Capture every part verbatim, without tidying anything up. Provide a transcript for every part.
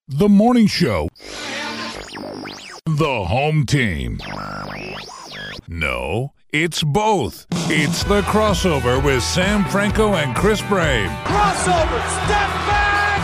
The morning show. The home team. No, it's both. It's the crossover with Sam Franco and Chris Brame. Crossover, step back!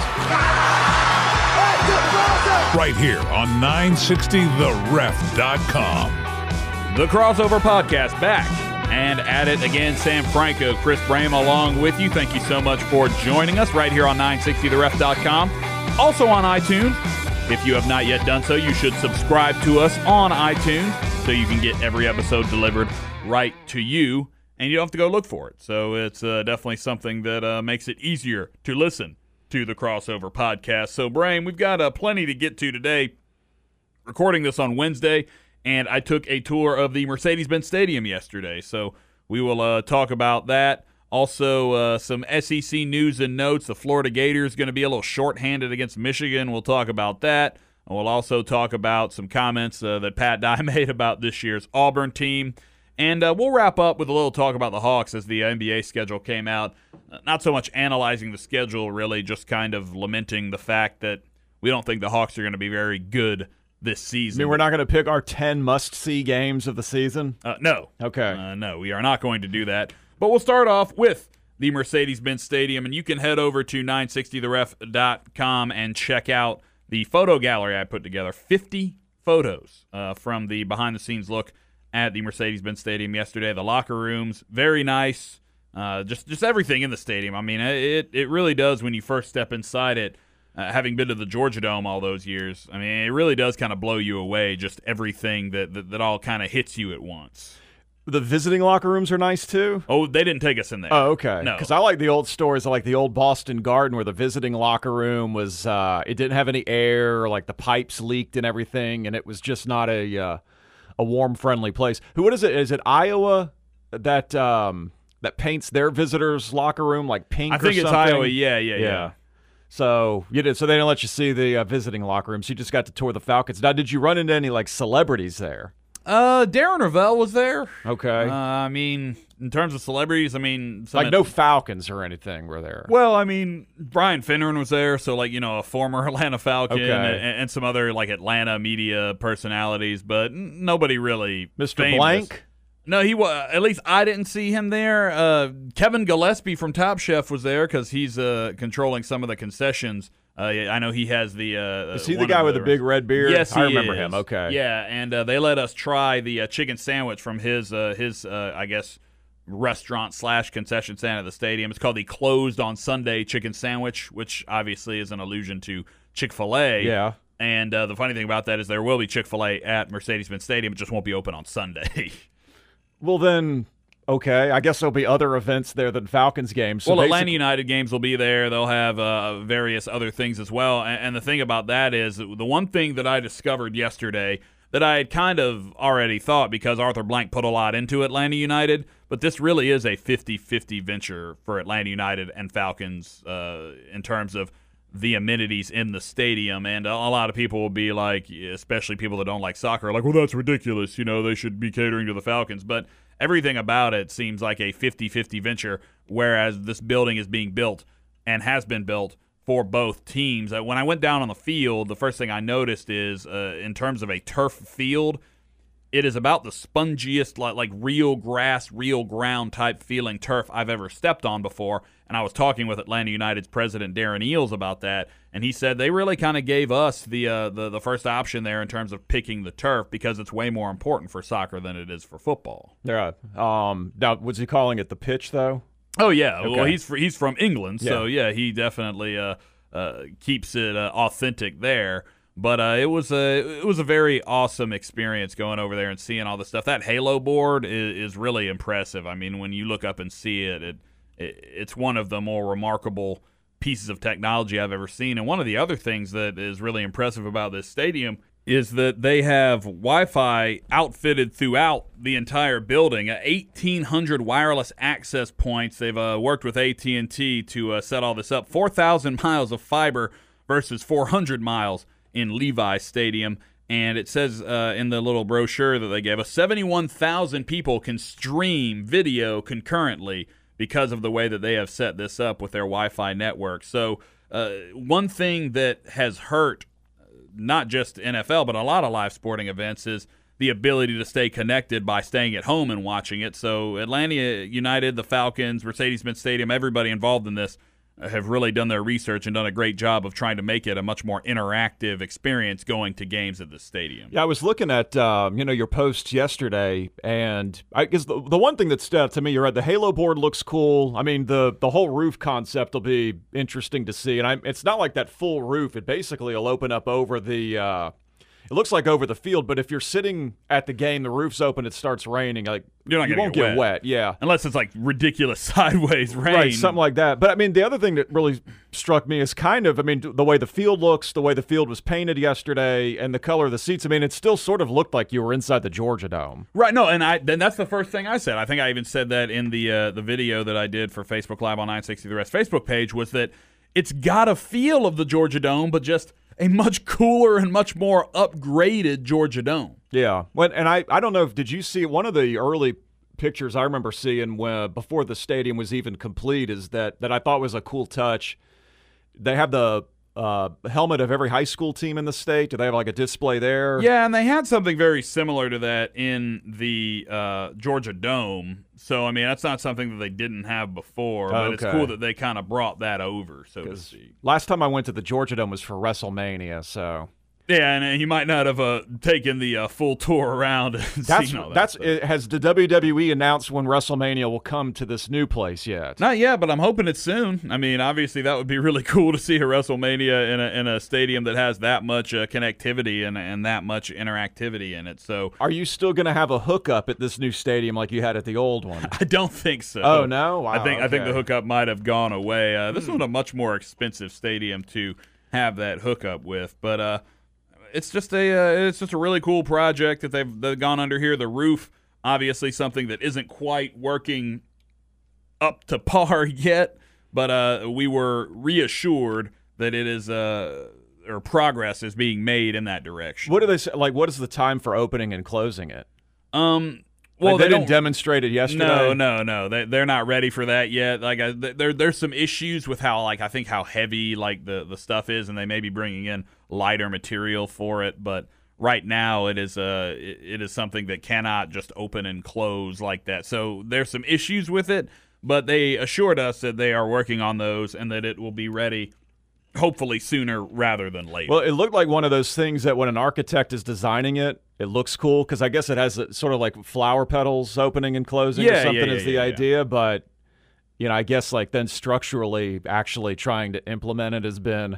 Ah! Right here on nine sixty the ref dot com. The Crossover Podcast back and at it again. Sam Franco, Chris Brame along with you. Thank you so much for joining us right here on nine sixty the ref dot com. Also on iTunes. If you have not yet done so, you should subscribe to us on iTunes so you can get every episode delivered right to you, and you don't have to go look for it. So it's uh, definitely something that uh, makes it easier to listen to the Crossover Podcast. So, Brame, we've got uh, plenty to get to today. Recording this on Wednesday, and I took a tour of the Mercedes-Benz Stadium yesterday, so we will uh, talk about that. Also, uh, some S E C news and notes. The Florida Gators going to be a little shorthanded against Michigan. We'll talk about that. And we'll also talk about some comments uh, that Pat Dye made about this year's Auburn team. And uh, we'll wrap up with a little talk about the Hawks as the N B A schedule came out. Uh, not so much analyzing the schedule, really, just kind of lamenting the fact that we don't think the Hawks are going to be very good this season. I mean, we're not going to pick our ten must-see games of the season? Uh, no. Okay. Uh, no, we are not going to do that. But we'll start off with the Mercedes-Benz Stadium, and you can head over to nine sixty the ref dot com and check out the photo gallery I put together. fifty photos uh, from the behind-the-scenes look at the Mercedes-Benz Stadium yesterday. The locker rooms, very nice. Uh, just just everything in the stadium. I mean, it it really does when you first step inside it. Uh, having been to the Georgia Dome all those years, I mean, it really does kind of blow you away. Just everything that that, that all kind of hits you at once. The visiting locker rooms are nice, too? Oh, they didn't take us in there. Oh, okay. No. Because I like the old stories. I like the old Boston Garden where the visiting locker room was, uh, it didn't have any air, or like the pipes leaked and everything, and it was just not a uh, a warm, friendly place. Who? What is it? Is it Iowa that um, that paints their visitors' locker room like pink or something? I think it's Iowa, yeah, yeah, yeah. yeah. So you did. So they didn't let you see the uh, visiting locker rooms. You just got to tour the Falcons. Now, did you run into any like celebrities there? Uh, Darren Ravel was there. Okay. Uh, I mean, in terms of celebrities, I mean, some like of, no Falcons or anything were there. Well, I mean, Brian Finneran was there, so like you know, a former Atlanta Falcon, Okay. and, and some other like Atlanta media personalities, but n- nobody really. Mister famous. Blank. No, he was. At least I didn't see him there. Uh, Kevin Gillespie from Top Chef was there because he's uh controlling some of the concessions. Uh, I know he has the. Uh, Is he the one guy of with the big red beard? Yes, he I remember is. him. Okay. Yeah, and uh, they let us try the uh, chicken sandwich from his uh, his uh, I guess restaurant slash concession stand at the stadium. It's called the Closed on Sunday Chicken Sandwich, which obviously is an allusion to Chick-fil-A. Yeah. And uh, the funny thing about that is there will be Chick-fil-A at Mercedes-Benz Stadium. It just won't be open on Sunday. Well, then, okay. I guess there'll be other events there than Falcons games. So well, basic- Atlanta United games will be there. They'll have uh, various other things as well. And, and the thing about that is the one thing that I discovered yesterday that I had kind of already thought because Arthur Blank put a lot into Atlanta United, but this really is a fifty-fifty venture for Atlanta United and Falcons uh, in terms of the amenities in the stadium. And a lot of people will be like, especially people that don't like soccer, like, well, that's ridiculous. You know, they should be catering to the Falcons. But everything about it seems like a fifty-fifty venture, whereas this building is being built and has been built for both teams. When I went down on the field, the first thing I noticed is uh, in terms of a turf field, it is about the spongiest, like, like real grass, real ground type feeling turf I've ever stepped on before. And I was talking with Atlanta United's president, Darren Eales, about that, and he said they really kind of gave us the, uh, the the first option there in terms of picking the turf because it's way more important for soccer than it is for football. Yeah. Um, now, was he calling it the pitch, though? Oh, yeah. Okay. Well, he's fr- he's from England, so, Yeah. yeah, he definitely uh, uh, keeps it uh, authentic there. But uh, it was a it was a very awesome experience going over there and seeing all the stuff. That Halo board is, is really impressive. I mean, when you look up and see it, it, it, it's one of the more remarkable pieces of technology I've ever seen. And one of the other things that is really impressive about this stadium is that they have Wi-Fi outfitted throughout the entire building. Uh, eighteen hundred wireless access points. They've uh, worked with A T and T to uh, set all this up. four thousand miles of fiber versus four hundred miles in Levi Stadium, and it says uh, in the little brochure that they gave us, seventy-one thousand people can stream video concurrently because of the way that they have set this up with their Wi-Fi network. So uh, one thing that has hurt not just N F L, but a lot of live sporting events is the ability to stay connected by staying at home and watching it. So Atlanta United, the Falcons, Mercedes-Benz Stadium, everybody involved in this have really done their research and done a great job of trying to make it a much more interactive experience going to games at the stadium. Yeah, I was looking at um, you know your posts yesterday, and I guess the, the one thing that stood out to me, you're right, the Halo board looks cool. I mean, the the whole roof concept will be interesting to see, and I, it's not like that full roof. It basically will open up over the. Uh, It looks like over the field, but if you're sitting at the game, the roof's open, it starts raining. Like You're not you gonna won't get get wet. wet. Yeah, Unless it's like ridiculous sideways rain. right, something like that. But I mean, the other thing that really struck me is kind of, I mean, the way the field looks, the way the field was painted yesterday, and the color of the seats. I mean, it still sort of looked like you were inside the Georgia Dome. Right, no, and I then that's the first thing I said. I think I even said that in the uh, the video that I did for Facebook Live on nine sixty The Rest Facebook page, was that it's got a feel of the Georgia Dome, but just a much cooler and much more upgraded Georgia Dome. Yeah, when, and I, I don't know if, did you see one of the early pictures I remember seeing when, before the stadium was even complete, is that, that I thought was a cool touch. They have the uh, helmet of every high school team in the state. Do they have like a display there? Yeah, and they had something very similar to that in the uh, Georgia Dome. So, I mean, that's not something that they didn't have before, but Okay. it's cool that they kind of brought that over, so to speak. Last time I went to the Georgia Dome was for WrestleMania, so Yeah, and uh, you might not have uh, taken the uh, full tour around and that's seen all that that's stuff. it, has the W W E announced when WrestleMania will come to this new place yet? Not yet, but I'm hoping it's soon. I mean, obviously, that would be really cool to see a WrestleMania in a in a stadium that has that much uh, connectivity and and that much interactivity in it. So Are you still going to have a hookup at this new stadium like you had at the old one? I don't think so. Oh, no? I Wow, think I think the okay. hookup might have gone away. Uh, this was a much more expensive stadium to have that hookup with, but uh, it's just a uh, it's just a really cool project that they've, they've gone under here. The roof, obviously, something that isn't quite working up to par yet, but uh, we were reassured that it is uh, or progress is being made in that direction. What do they say? Like, what is the time for opening and closing it? Um. Well, Like, they, they didn't don't demonstrate it yesterday. No, no, no. They they're not ready for that yet. Like I, there there's some issues with how like I think how heavy like the, the stuff is, and they may be bringing in lighter material for it. But right now it is uh it, it is something that cannot just open and close like that. So there's some issues with it, but they assured us that they are working on those and that it will be ready hopefully sooner rather than later. Well, it looked like one of those things that when an architect is designing it, it looks cool because I guess it has a, sort of like flower petals opening and closing Yeah, or yeah, something yeah, is the yeah, yeah. idea. But, you know, I guess like then structurally actually trying to implement it has been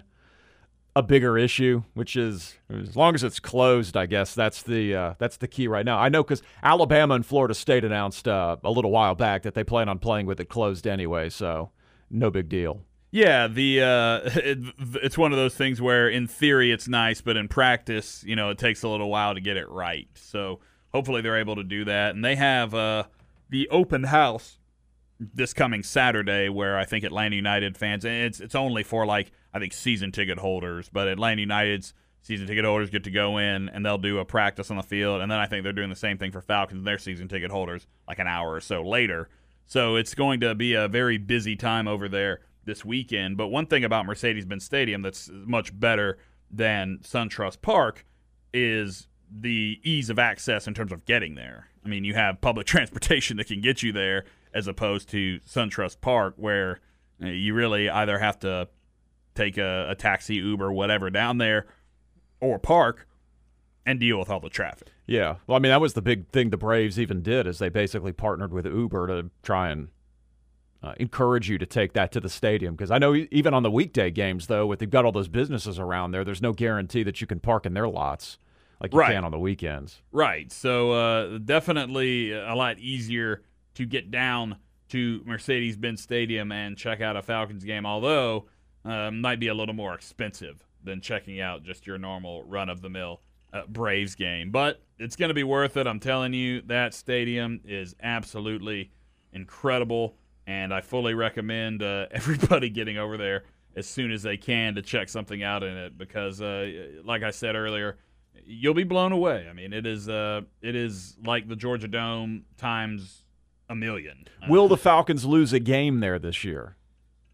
a bigger issue, which is as long as it's closed, I guess that's the uh, that's the key right now. I know because Alabama and Florida State announced uh, a little while back that they plan on playing with it closed anyway, so no big deal. Yeah, the uh, it, it's one of those things where in theory it's nice, but in practice, you know, it takes a little while to get it right. So hopefully they're able to do that. And they have uh, the open house this coming Saturday where I think Atlanta United fans, and it's it's only for like, I think season ticket holders, but Atlanta United's season ticket holders get to go in and they'll do a practice on the field. And then I think they're doing the same thing for Falcons and their season ticket holders like an hour or so later. So it's going to be a very busy time over there this weekend. But one thing about Mercedes-Benz Stadium that's much better than SunTrust Park is the ease of access in terms of getting there. I mean, you have public transportation that can get you there as opposed to SunTrust Park where you really either have to take a, a taxi, Uber, whatever down there or park and deal with all the traffic. Yeah. Well, I mean, that was the big thing the Braves even did is they basically partnered with Uber to try and Uh, encourage you to take that to the stadium because I know e- even on the weekday games, though, if they've got all those businesses around there, there's no guarantee that you can park in their lots like you Right. can on the weekends. Right. So uh, definitely a lot easier to get down to Mercedes-Benz Stadium and check out a Falcons game, although uh, might be a little more expensive than checking out just your normal run-of-the-mill uh, Braves game. But it's going to be worth it. I'm telling you, that stadium is absolutely incredible. And I fully recommend uh, everybody getting over there as soon as they can to check something out in it because, uh, like I said earlier, you'll be blown away. I mean, it is uh, it is like the Georgia Dome times a million. Will the Falcons lose a game there this year?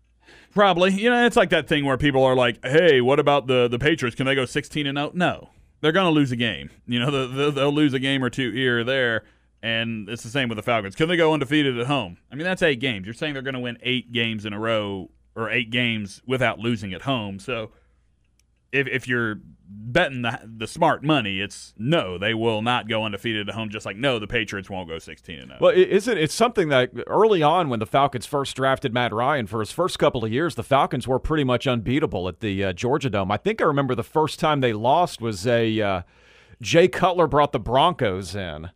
Probably. You know, it's like that thing where people are like, hey, what about the, the Patriots? Can they go sixteen and oh? No. They're going to lose a game. You know, the, the, they'll lose a game or two here or there, and it's the same with the Falcons. Can they go undefeated at home? I mean, that's eight games. You're saying they're going to win eight games in a row or eight games without losing at home. So if if you're betting the, the smart money, it's no, they will not go undefeated at home, just like no, the Patriots won't go sixteen and oh. Well, isn't it's something that early on when the Falcons first drafted Matt Ryan, for his first couple of years, the Falcons were pretty much unbeatable at the uh, Georgia Dome. I think I remember the first time they lost was a uh, Jay Cutler brought the Broncos in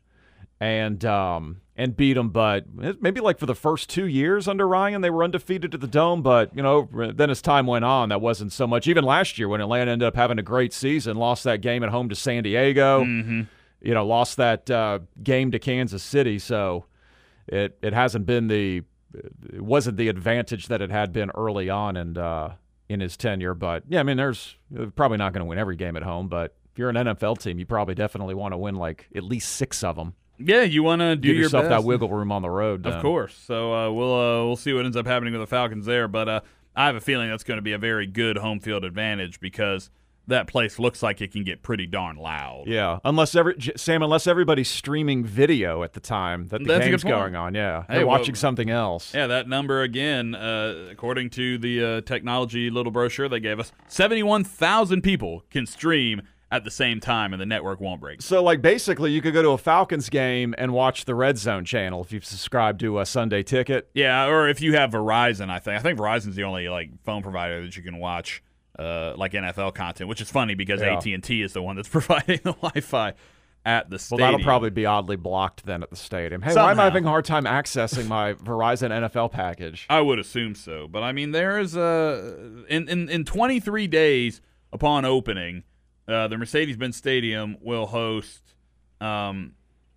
and um, and beat them, but maybe like for the first two years under Ryan, they were undefeated at the Dome. But, you know, then as time went on, that wasn't so much. Even last year when Atlanta ended up having a great season, lost that game at home to San Diego, mm-hmm. you know, lost that uh, game to Kansas City. So it it hasn't been the it wasn't the advantage that it had been early on and uh, in his tenure. But, yeah, I mean, there's probably not going to win every game at home. But if you're an N F L team, you probably definitely want to win like at least six of them. Yeah, you want to do Give your yourself best. that wiggle room on the road. Then. Of course. So uh, we'll uh, we'll see what ends up happening with the Falcons there. But uh, I have a feeling that's going to be a very good home field advantage because that place looks like it can get pretty darn loud. Yeah, unless every Sam, unless everybody's streaming video at the time that the That's a game's good point. going on. Yeah, Hey, they're well, watching something else. Yeah, that number again, uh, according to the uh, technology little brochure they gave us, seventy-one thousand people can stream at the same time, and the network won't break. So, like, basically, you could go to a Falcons game and watch the Red Zone channel if you've subscribed to a Sunday Ticket. Yeah, or if you have Verizon, I think. I think Verizon's the only like phone provider that you can watch uh, like N F L content, which is funny because Yeah. A T and T is the one that's providing the Wi-Fi at the Well, stadium. that'll probably be oddly blocked then at the stadium. Hey, why am Somehow. I having a hard time accessing my Verizon N F L package? I would assume so, but I mean, there is a in in, in twenty-three days upon opening. Uh, the Mercedes-Benz Stadium will host um,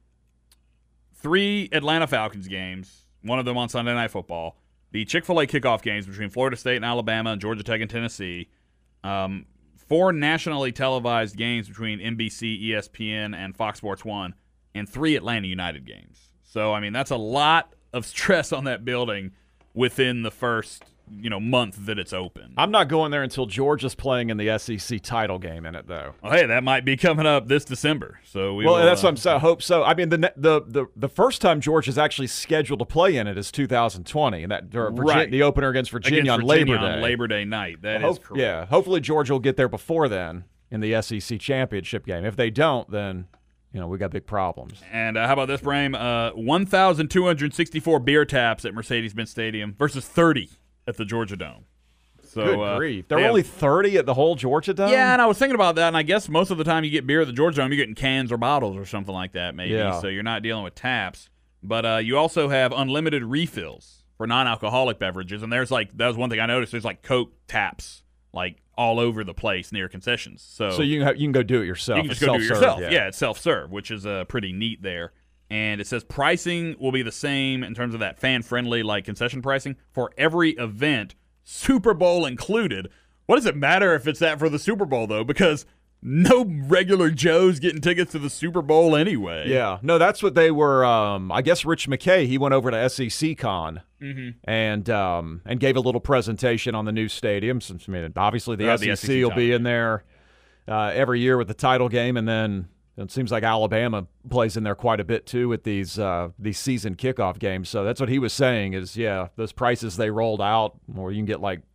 three Atlanta Falcons games, one of them on Sunday Night Football, the Chick-fil-A kickoff games between Florida State and Alabama and Georgia Tech and Tennessee, um, four nationally televised games between N B C, E S P N, and Fox Sports one, and three Atlanta United games. So, I mean, that's a lot of stress on that building within the first you know month that it's open. I'm not going there until Georgia's playing in the S E C title game in it, though. Well, hey, that might be coming up this December. So we Well, will, that's uh, what I'm saying. I hope so. I mean, the the the the first time Georgia's actually scheduled to play in it is two thousand twenty, and that or Virginia, Right. the opener against Virginia against on Virginia Labor Day. on Labor Day night. That Hope- is correct. Yeah, hopefully Georgia will get there before then in the S E C championship game. If they don't, then you know we got big problems. And uh, how about this, Brame? Uh, one thousand two hundred sixty-four beer taps at Mercedes-Benz Stadium versus thirty at the Georgia Dome. So, Good uh, grief! There they were have- only thirty at the whole Georgia Dome. Yeah, and I was thinking about that, and I guess most of the time you get beer at the Georgia Dome, you're getting cans or bottles or something like that, maybe. Yeah. So you're not dealing with taps. But uh, you also have unlimited refills for non-alcoholic beverages, and there's like that was one thing I noticed. There's like Coke taps like all over the place near concessions. So, So you can have, you can go do it yourself. you can It's just go do it self-serve, yourself. Yeah. it's self-serve, which is uh, pretty neat there. And it says pricing will be the same in terms of that fan-friendly like concession pricing for every event, Super Bowl included. What does it matter if it's that for the Super Bowl, though? Because no regular Joe's getting tickets to the Super Bowl anyway. Yeah, no, that's what they were. Um, I guess Rich McKay, he went over to S E C Con Mm-hmm. and um, and gave a little presentation on the new stadium. Since I mean, obviously the, Uh, S E C the S E C will be title in there uh, every year with the title game, and then it seems like Alabama plays in there quite a bit too with these uh, these season kickoff games. So that's what he was saying is, yeah, those prices they rolled out, where you can get like,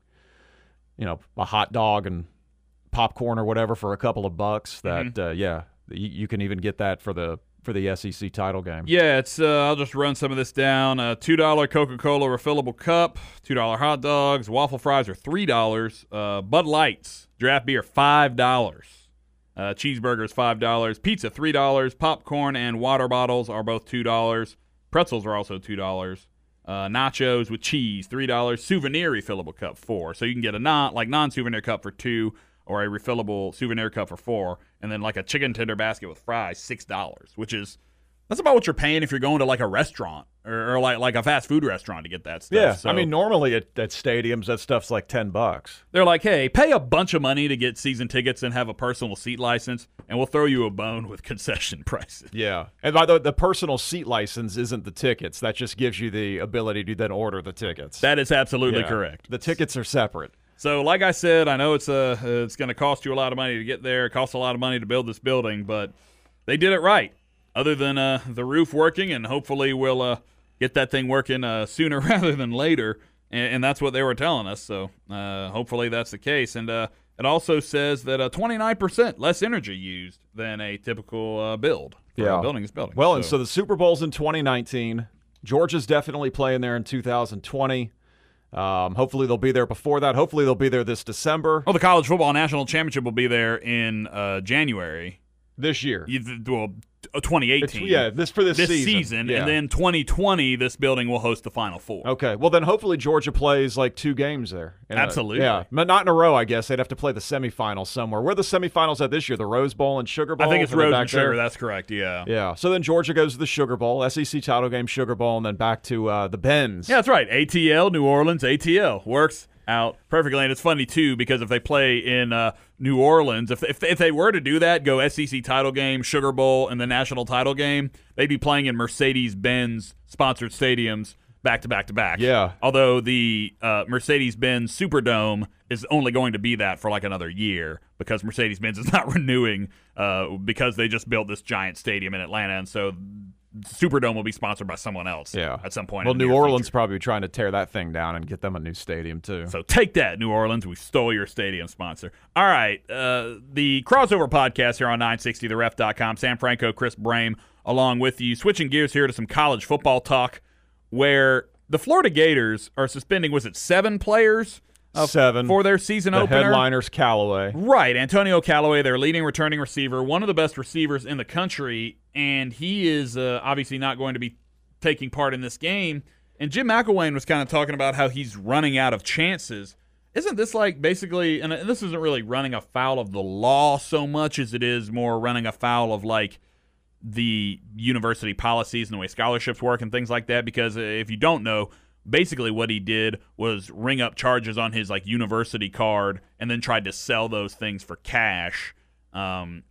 you know, a hot dog and popcorn or whatever for a couple of bucks. That Mm-hmm. uh, yeah, you, you can even get that for the for the S E C title game. Yeah, it's. Uh, I'll just run some of this down. Uh, two dollar Coca-Cola refillable cup, two dollar hot dogs, waffle fries are three dollars. Uh, Bud Lights draft beer five dollars. Uh, cheeseburgers five dollars. Pizza three dollars. Popcorn and water bottles are both two dollars. Pretzels are also two dollars. Uh, nachos with cheese three dollars. Souvenir refillable cup four. So you can get a non like non-souvenir cup for two, or a refillable souvenir cup for four, and then like a chicken tender basket with fries, six dollars, which is That's about what you're paying if you're going to like a restaurant or, or like like a fast food restaurant to get that stuff. Yeah, so I mean, normally at, at stadiums, that stuff's like ten bucks. they're like, hey, pay a bunch of money to get season tickets and have a personal seat license, and we'll throw you a bone with concession prices. Yeah, and by the way, the personal seat license isn't the tickets. That just gives you the ability to then order the tickets. That is absolutely Yeah. correct. The tickets are separate. So, like I said, I know it's a it's going to cost you a lot of money to get there. It costs a lot of money to build this building, but they did it right. Other than uh, the roof working, and hopefully we'll uh, get that thing working uh, sooner rather than later, and, and that's what they were telling us. So, uh, hopefully that's the case. And uh, it also says that uh, twenty-nine percent less energy used than a typical uh, build for Yeah. building this building. Well, and so the Super Bowl's in twenty nineteen. Georgia's definitely playing there in two thousand twenty. Um, hopefully they'll be there before that. Hopefully they'll be there this December. Oh, the College Football National Championship will be there in uh, January. This year. You- Well, twenty eighteen. It's- yeah, this for this, this season. season, Yeah. and then twenty twenty, this building will host the Final Four. Okay, well then hopefully Georgia plays like two games there. In a- Absolutely. yeah, but not in a row, I guess. They'd have to play the semifinals somewhere. Where are the semifinals at this year? The Rose Bowl and Sugar Bowl? I think it's Are they Rose back and Sugar. there? That's correct. Yeah. Yeah, so then Georgia goes to the Sugar Bowl, S E C title game, Sugar Bowl, and then back to uh, the Benz. Yeah, that's right. A T L, New Orleans, A T L. Works out perfectly. And it's funny, too, because if they play in uh, New Orleans, if, if if they were to do that, go S E C title game, Sugar Bowl, and the national title game, they'd be playing in Mercedes-Benz sponsored stadiums back to back to back. Yeah. Although the uh, Mercedes-Benz Superdome is only going to be that for like another year because Mercedes-Benz is not renewing uh, because they just built this giant stadium in Atlanta, and so Superdome will be sponsored by someone else Yeah. at some point. Well, in the New near Orleans future. probably trying to tear that thing down and get them a new stadium too. So take that, New Orleans. We stole your stadium sponsor. All right. Uh, the Crossover Podcast here on nine sixty the ref dot com. Sam Franco, Chris Brame, along with you. Switching gears here to some college football talk where the Florida Gators are suspending, was it seven players? Uh, Seven. For their season the opener? headliners, Callaway. Right, Antonio Callaway, their leading returning receiver, one of the best receivers in the country, and he is uh, obviously not going to be taking part in this game. And Jim McElwain was kind of talking about how he's running out of chances. Isn't this like basically, and this isn't really running afoul of the law so much as it is more running afoul of like the university policies and the way scholarships work and things like that? Because if you don't know, basically what he did was ring up charges on his like university card and then tried to sell those things for cash. Um,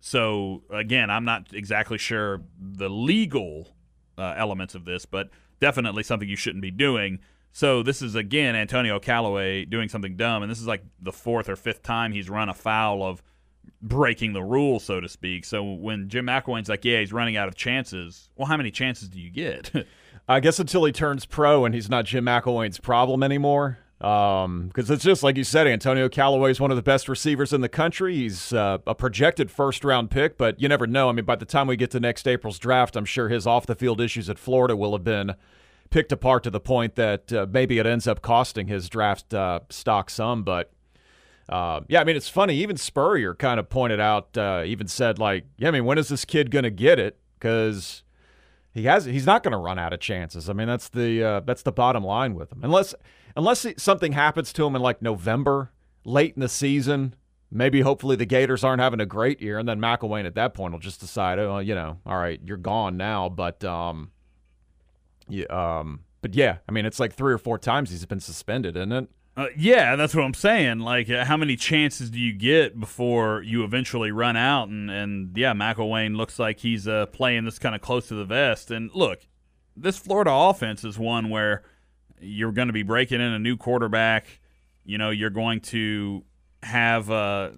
so again, I'm not exactly sure the legal uh, elements of this, but definitely something you shouldn't be doing. So this is again Antonio Callaway doing something dumb, and this is like the fourth or fifth time he's run afoul of breaking the rules, so to speak. So when Jim McElwain's like, yeah, he's running out of chances, well, how many chances do you get? I guess until he turns pro and he's not Jim McElwain's problem anymore. Because um, it's just like you said, Antonio Callaway is one of the best receivers in the country. He's uh, a projected first-round pick, but you never know. I mean, by the time we get to next April's draft, I'm sure his off-the-field issues at Florida will have been picked apart to the point that uh, maybe it ends up costing his draft uh, stock some. But, uh, yeah, I mean, it's funny. Even Spurrier kind of pointed out, uh, even said, like, yeah, I mean, when is this kid going to get it? Because He has. He's not going to run out of chances. I mean, that's the uh, that's the bottom line with him. Unless unless something happens to him in like November, late in the season, maybe hopefully the Gators aren't having a great year, and then McElwain at that point will just decide, oh, you know, all right, you're gone now. But um, yeah, um, but yeah, I mean, it's like three or four times he's been suspended, isn't it? Uh, yeah, that's what I'm saying. Like, uh, how many chances do you get before you eventually run out? And, and yeah, McElwain looks like he's uh, playing this kind of close to the vest. And look, this Florida offense is one where you're going to be breaking in a new quarterback. You know, you're going to have uh,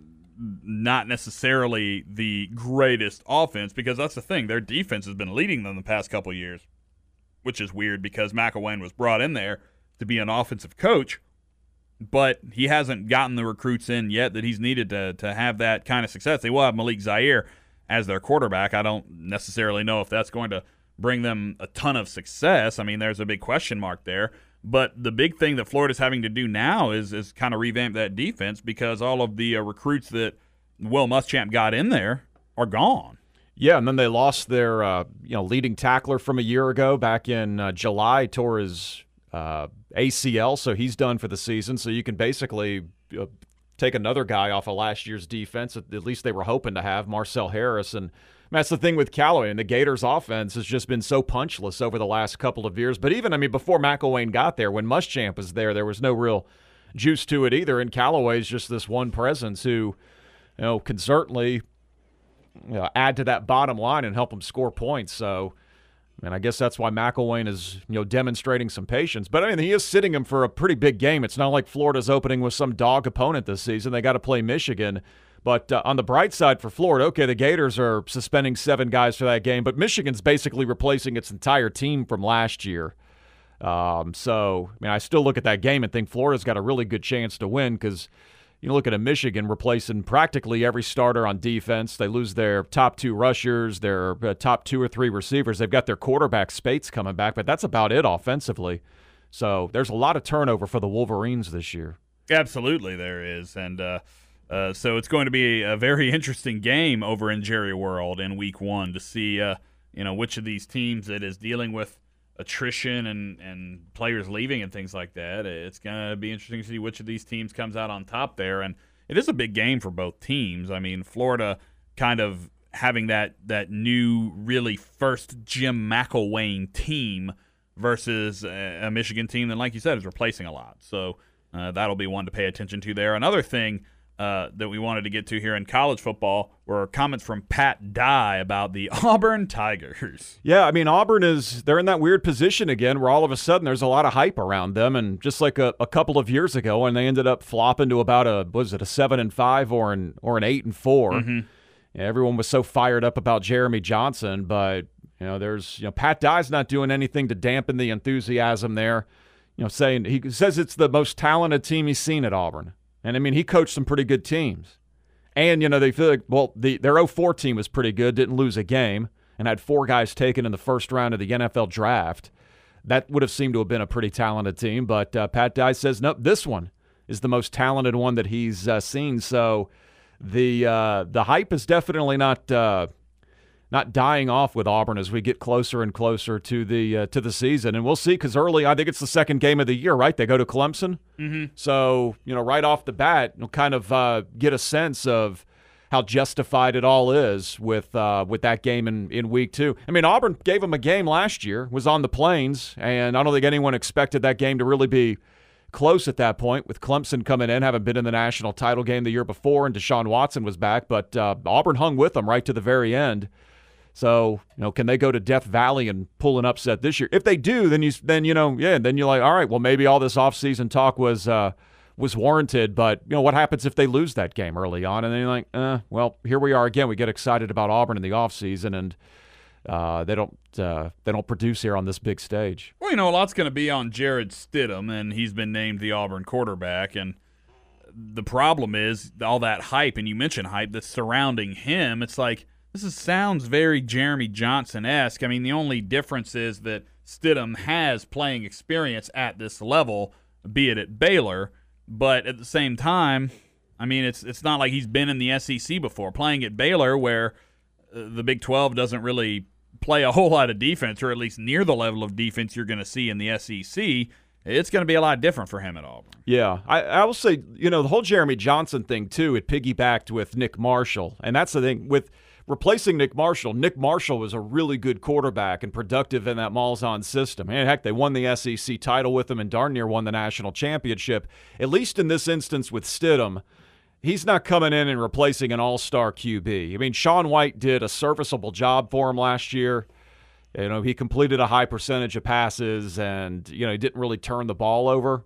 not necessarily the greatest offense, because that's the thing. Their defense has been leading them the past couple of years, which is weird because McElwain was brought in there to be an offensive coach. But he hasn't gotten the recruits in yet that he's needed to to have that kind of success. They will have Malik Zaire as their quarterback. I don't necessarily know if that's going to bring them a ton of success. I mean, there's a big question mark there. But the big thing that Florida's having to do now is is kind of revamp that defense, because all of the uh, recruits that Will Muschamp got in there are gone. Yeah, and then they lost their uh, you know leading tackler from a year ago back in uh, July, tore his uh, A C L, so he's done for the season. So you can basically uh, take another guy off of last year's defense. At least they were hoping to have Marcel Harris. And that's the thing with Callaway. And the Gators' offense has just been so punchless over the last couple of years. But even, I mean, before McElwain got there, when Muschamp was there, there was no real juice to it either. And Callaway's just this one presence who, you know, can certainly you know, add to that bottom line and help them score points. So, and I guess that's why McElwain is, you know, demonstrating some patience. But, I mean, he is sitting him for a pretty big game. It's not like Florida's opening with some dog opponent this season. They got to play Michigan. But uh, on the bright side for Florida, okay, the Gators are suspending seven guys for that game, but Michigan's basically replacing its entire team from last year. Um, so, I mean, I still look at that game and think Florida's got a really good chance to win because you look at a Michigan replacing practically every starter on defense. They lose their top two rushers, their uh, top two or three receivers. They've got their quarterback Spates coming back, but that's about it offensively. So there's a lot of turnover for the Wolverines this year. Absolutely there is, and uh, uh, so it's going to be a very interesting game over in Jerry World in week one to see uh, you know, which of these teams that is dealing with attrition and, and players leaving and things like that. It's going to be interesting to see which of these teams comes out on top there. And it is a big game for both teams. I mean, Florida kind of having that, that new, really first Jim McElwain team versus a, a Michigan team that, like you said, is replacing a lot. So uh, that'll be one to pay attention to there. Another thing Uh, that we wanted to get to here in college football were comments from Pat Dye about the Auburn Tigers. Yeah, I mean, Auburn is, they're in that weird position again where all of a sudden there's a lot of hype around them. And just like a, a couple of years ago when they ended up flopping to about a, was it a seven and five or an, or an eight and four, mm-hmm. yeah, everyone was so fired up about Jeremy Johnson. But, you know, there's, you know, Pat Dye's not doing anything to dampen the enthusiasm there. You know, saying, he says it's the most talented team he's seen at Auburn. And, I mean, he coached some pretty good teams. And, you know, they feel like, well, the, their oh four team was pretty good, didn't lose a game, and had four guys taken in the first round of the N F L draft. That would have seemed to have been a pretty talented team. But uh, Pat Dye says, nope, this one is the most talented one that he's uh, seen. So the uh, the hype is definitely not uh, not dying off with Auburn as we get closer and closer to the uh, to the season. And we'll see, because early, I think it's the second game of the year, right? They go to Clemson. Mm-hmm. So, you know, right off the bat, you'll kind of uh, get a sense of how justified it all is with uh, with that game in, in week two. I mean, Auburn gave them a game last year, was on the Plains, and I don't think anyone expected that game to really be close at that point, with Clemson coming in, having been in the national title game the year before, and Deshaun Watson was back. But uh, Auburn hung with them right to the very end. So, you know, can they go to Death Valley and pull an upset this year? If they do, then you then you know, yeah, then you're like, all right, well, maybe all this offseason talk was uh, was warranted. But, you know, what happens if they lose that game early on? And then you're like, eh, well, here we are again. We get excited about Auburn in the offseason, and uh, they don't uh, they don't produce here on this big stage. Well, you know, a lot's going to be on Jared Stidham, and he's been named the Auburn quarterback. And the problem is all that hype, and you mentioned hype that's surrounding him. It's like, this is, sounds very Jeremy Johnson-esque. I mean, the only difference is that Stidham has playing experience at this level, be it at Baylor, but at the same time, I mean, it's it's not like he's been in the S E C before. Playing at Baylor, where uh, the Big twelve doesn't really play a whole lot of defense, or at least near the level of defense you're going to see in the S E C, it's going to be a lot different for him at Auburn. Yeah, I, I will say, you know, the whole Jeremy Johnson thing, too, it piggybacked with Nick Marshall, and that's the thing with – replacing Nick Marshall. Nick Marshall was a really good quarterback and productive in that Malzahn system. And heck, they won the S E C title with him and darn near won the national championship. At least in this instance with Stidham, he's not coming in and replacing an all-star Q B. I mean, Sean White did a serviceable job for him last year. You know, he completed a high percentage of passes, and, you know, he didn't really turn the ball over.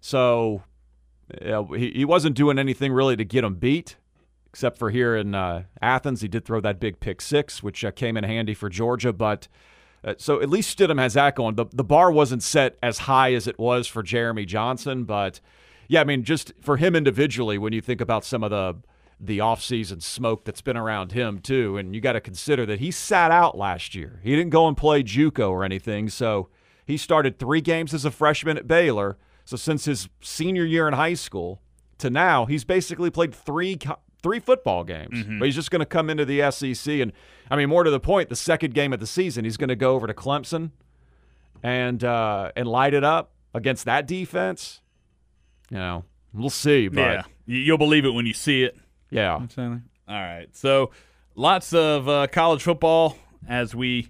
So you know, he, he wasn't doing anything really to get him beat. Except for here in uh, Athens, he did throw that big pick six, which uh, came in handy for Georgia. But uh, so at least Stidham has that going. The, the bar wasn't set as high as it was for Jeremy Johnson. But, yeah, I mean, just for him individually, when you think about some of the the offseason smoke that's been around him, too, and you got to consider that he sat out last year. He didn't go and play JUCO or anything. So he started three games as a freshman at Baylor. So since his senior year in high school to now, he's basically played three co- Three football games, mm-hmm. but he's just going to come into the S E C. And, I mean, more to the point, the second game of the season, he's going to go over to Clemson and uh, and light it up against that defense. You know, we'll see. But yeah, you'll believe it when you see it. Yeah. All right. So lots of uh, college football as we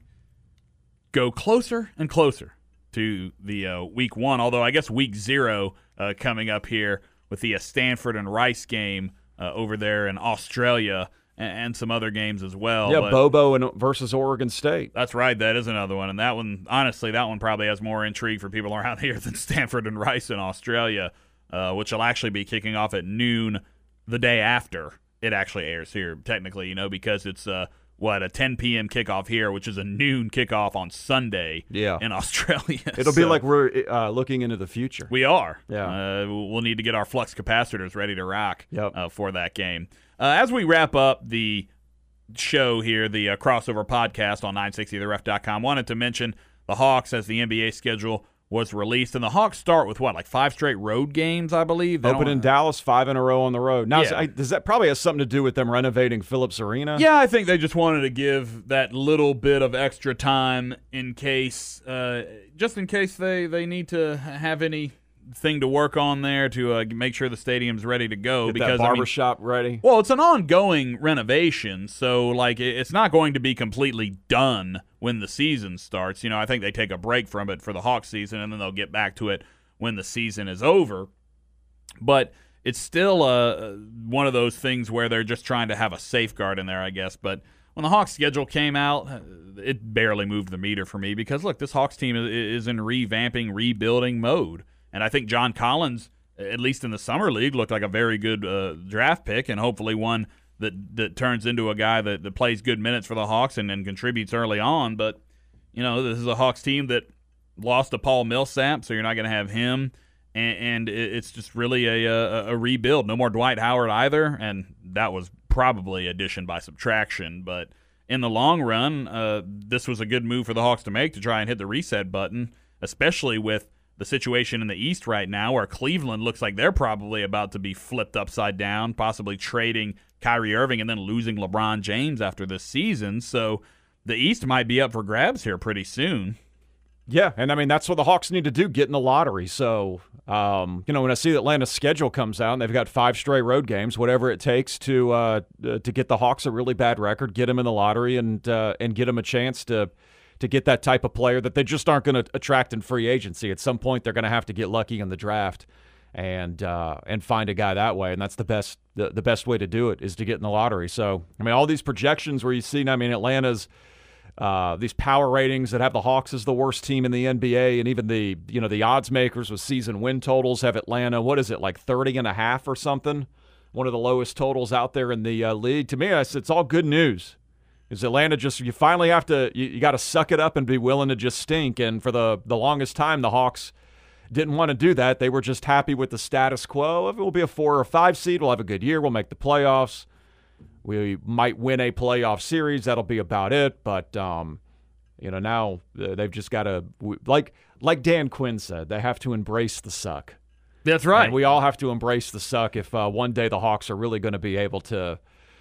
go closer and closer to the uh, week one, although I guess week zero uh, coming up here with the uh, Stanford and Rice game uh, over there in Australia and, and some other games as well. Yeah, but Bobo and versus Oregon State. that's right. That is another one. And that one, honestly, that one probably has more intrigue for people around here than Stanford and Rice in Australia, uh, which will actually be kicking off at noon the day after it actually airs here, technically, you know, because it's uh, – what, a ten p.m. kickoff here, which is a noon kickoff on Sunday yeah. in Australia. It'll so be like we're uh, looking into the future. we are. Yeah. Uh, we'll need to get our flux capacitors ready to rock Yep. uh, for that game. Uh, as we wrap up the show here, the uh, crossover podcast on nine sixty the ref dot com, wanted to mention the Hawks as the N B A schedule was released. And the Hawks start with, what, like five straight road games, I believe? They Open don't- in Dallas, five in a row on the road. Now, Yeah. I, does that probably has something to do with them renovating Phillips Arena? Yeah, I think they just wanted to give that little bit of extra time in case, uh, just in case they, they need to have anything to work on there to uh, make sure the stadium's ready to go. Get because that I mean, barbershop ready. well, it's an ongoing renovation, so like it- it's not going to be completely done when the season starts. You know, I think they take a break from it for the Hawks season, and then they'll get back to it when the season is over. But it's still uh, one of those things where they're just trying to have a safeguard in there, I guess. But when the Hawks schedule came out, it barely moved the meter for me because, look, this Hawks team is in revamping, rebuilding mode. And I think John Collins, at least in the Summer League, looked like a very good uh, draft pick and hopefully one that that turns into a guy that, that plays good minutes for the Hawks and, and contributes early on. But, you know, this is a Hawks team that lost to Paul Millsap, so you're not going to have him. And, and it's just really a, a, a rebuild. No more Dwight Howard either, and that was probably addition by subtraction. But in the long run, uh, this was a good move for the Hawks to make to try and hit the reset button, especially with the situation in the East right now where Cleveland looks like they're probably about to be flipped upside down, possibly trading Kyrie Irving and then losing LeBron James after this season. So the East might be up for grabs here pretty soon. Yeah, and I mean, that's what the Hawks need to do, get in the lottery. So, um, you know, when I see Atlanta's schedule comes out and they've got five straight road games, whatever it takes to uh, to get the Hawks a really bad record, get them in the lottery, and uh, and get them a chance to to get that type of player that they just aren't going to attract in free agency. At some point, they're going to have to get lucky in the draft and uh, and find a guy that way, and that's the best the, the best way to do it is to get in the lottery. So, I mean, all these projections where you see, I mean, Atlanta's uh, these power ratings that have the Hawks as the worst team in the N B A, and even the you know the odds makers with season win totals have Atlanta, what is it, like thirty and a half or something? One of the lowest totals out there in the uh, league. To me, it's all good news. Is Atlanta just, you finally have to, you, you got to suck it up and be willing to just stink. And for the, the longest time, the Hawks didn't want to do that. They were just happy with the status quo. If it will be a four or five seed, we'll have a good year. We'll make the playoffs. We might win a playoff series. That'll be about it. But, um, you know, now they've just got to, like like Dan Quinn said, they have to embrace the suck. That's right. And we all have to embrace the suck if uh, one day the Hawks are really going to be able to,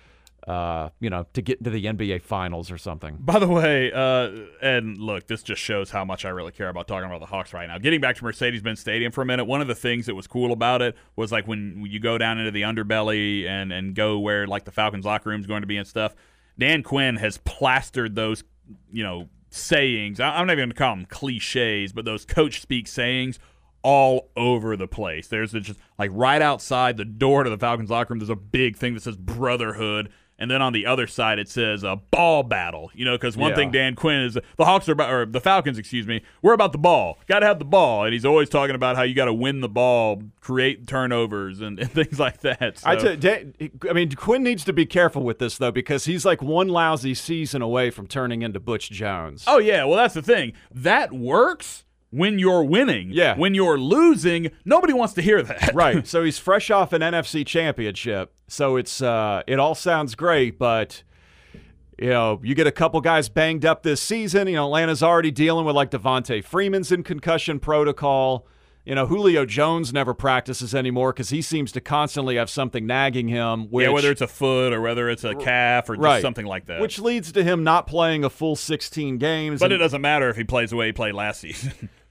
uh, you know, to get into the N B A Finals or something. By the way, uh, and look, this just shows how much I really care about talking about the Hawks right now. Getting back to Mercedes-Benz Stadium for a minute, one of the things that was cool about it was like when you go down into the underbelly and, and go where like the Falcons locker room is going to be and stuff, Dan Quinn has plastered those, you know, sayings. I'm not even going to call them cliches, but those coach speak sayings all over the place. There's just like right outside the door to the Falcons locker room, there's a big thing that says brotherhood. And then on the other side, it says a ball battle, you know, because one yeah. thing Dan Quinn is the Hawks are about, or the Falcons, excuse me, we're about the ball. Got to have the ball. And he's always talking about how you got to win the ball, create turnovers, and, and things like that. So. I, t- Dan, I mean, Quinn needs to be careful with this, though, because he's like one lousy season away from turning into Butch Jones. Oh, yeah. Well, that's the thing. That works when you're winning. Yeah. When you're losing, nobody wants to hear that. Right. So he's fresh off an N F C championship. So it's uh, it all sounds great, but you know, you get a couple guys banged up this season. You know, Atlanta's already dealing with like Devontae Freeman's in concussion protocol. You know, Julio Jones never practices anymore because he seems to constantly have something nagging him. Which, yeah, whether it's a foot or whether it's a calf or just right. something like that. Which leads to him not playing a full sixteen games. But and, it doesn't matter if he plays the way he played last season.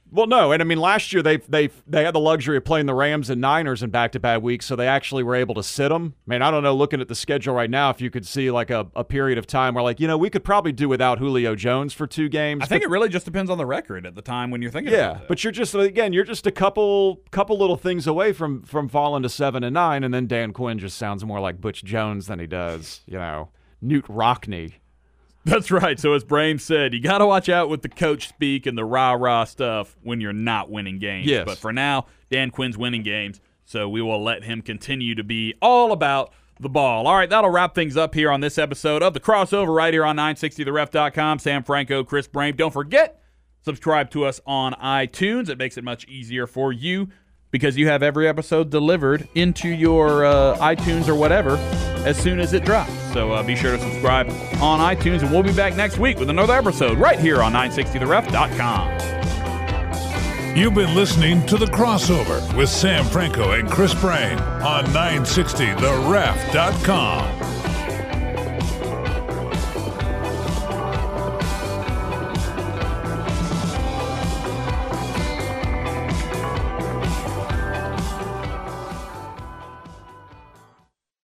Well, no, and I mean last year they they they had the luxury of playing the Rams and Niners in back-to-back weeks, so they actually were able to sit them. I mean, I don't know, looking at the schedule right now, if you could see like a, a period of time where like, you know, we could probably do without Julio Jones for two games. I think it really just depends on the record at the time when you're thinking yeah, about it. but you're just again, you're just a couple couple little things away from from falling to seven and nine, and then Dan Quinn just sounds more like Butch Jones than he does, you know, Newt Rockne. That's right. So as Brame said, you got to watch out with the coach speak and the rah-rah stuff when you're not winning games. Yes. But for now, Dan Quinn's winning games, so we will let him continue to be all about the ball. All right, that'll wrap things up here on this episode of The Crossover right here on nine sixty the ref dot com. Sam Franco, Chris Brame. Don't forget, subscribe to us on iTunes. It makes it much easier for you because you have every episode delivered into your uh, iTunes or whatever as soon as it drops. So uh, be sure to subscribe on iTunes, and we'll be back next week with another episode right here on nine sixty the ref dot com. You've been listening to The Crossover with Sam Franco and Chris Brame on nine sixty the ref dot com.